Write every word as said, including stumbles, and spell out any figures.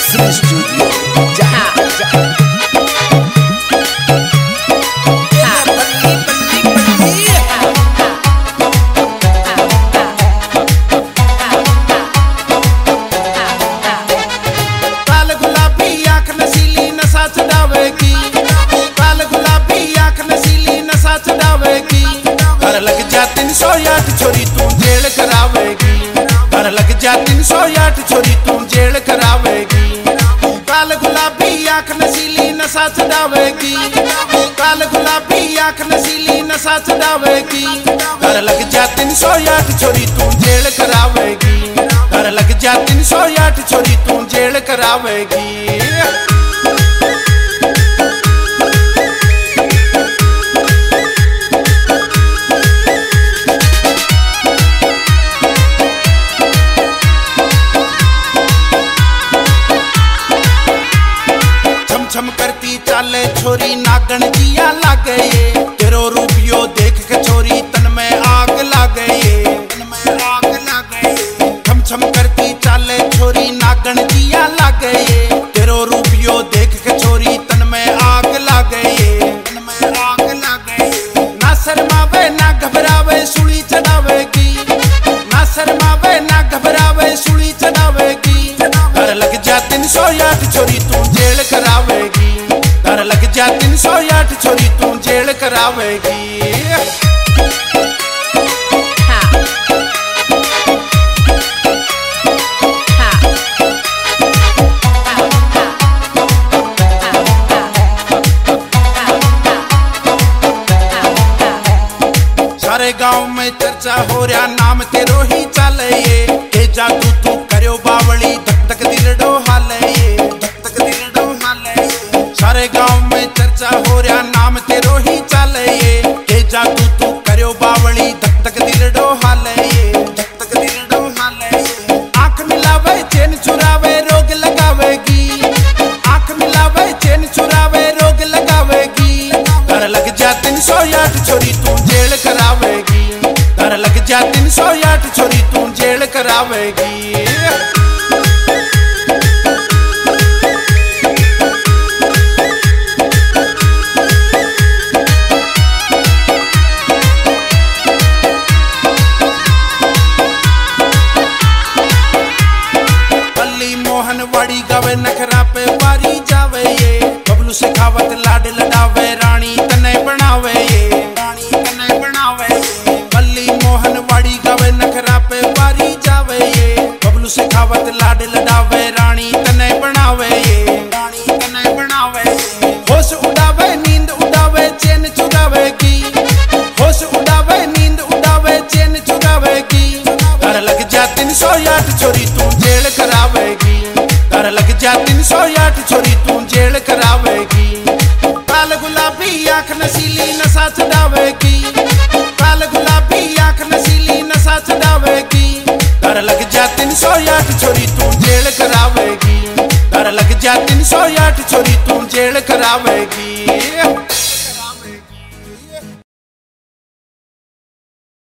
Free Studio. Jaha, jaha. तीन सौ आठ छोरी तू जेल करावेगी, घर लग जा तीन सौ आठ छोरी तू जेल करावेगी। काल गुलाबी आंख नशीली नशा चढ़ावेगी, काल गुलाबी आंख नशीली नशा चढ़ावेगी। घर लग जा तीन सौ आठ छोरी तू जेल करावेगी, घर लग जा तीन सौ आठ छोरी तू जेल करावेगी। छम करती चाले छोरी नागन जिया लागे, तेरो रूपियो देख के छोरी तन में आग लागे, तन में आग लागे। छम छम करती चाले छोरी नागन जिया लागे, तेरो रूपियो देख के छोरी तन में आग लागे, तन में आग लागे। ना शर्मावे ना घबरावे सुली चढ़ावेगी, ना शर्मावे ना घबरावे सुली चढ़ावेगी। घर लग जा तीन सौ आठ छोरी तू जेल करावेगी, घर लग जा तीन सौ आठ छोरी तू जेल करावेगी। सारे गांव में चर्चा हो रहा नाम तेरो ही चले, ये जादू तू करो बावली धक धक दिल डोहाले, धक धक दिल डोहाले। सारे गांव में चर्चा हो रहा नाम तेरो ही चले, ये जादू तू करो बावली धक धक दिल डोहाले, धक धक दिल डोहाले। आंख मिलावे चैन चुरावे रोग लगावेगी, आंख मिलावे चैन चुरावे रोग लगावेगी। घर लग जा तीन सौ आठ छोरी तू जेल करावेगी, घर लग जा तीन सौ आठ छोरी तू जेल करावेगी। वाड़ी गावे नखरा पे वारी जावे, ये बबलू से खावत लाड लडावे रानी तने बनावे, ये रानी तने बनावे। बल्ली मोहन वाड़ी गावे नखरा पे वारी जावे, ये बबलू से खावत लाड लडावे रानी तने बनावे, ये रानी तने बनावे। होश उड़ावे नींद उड़ावे चैन चुरावेगी, होश उड़ावे नींद उड़ावे चैन चुरावेगी। घर लग जा तीन सौ आठ छोरी तू जेल करावेगी, घर लग जा तीन सौ आठ छोरी तू जेल करावेगी। काल गुलाबी आंख नशीली नशा चढ़ावेगी, काल गुलाबी आंख नशीली नशा चढ़ावेगी। घर लग जा तीन सौ आठ छोरी तू जेल करावेगी, घर लग जा तीन सौ आठ छोरी तू जेल करावेगी।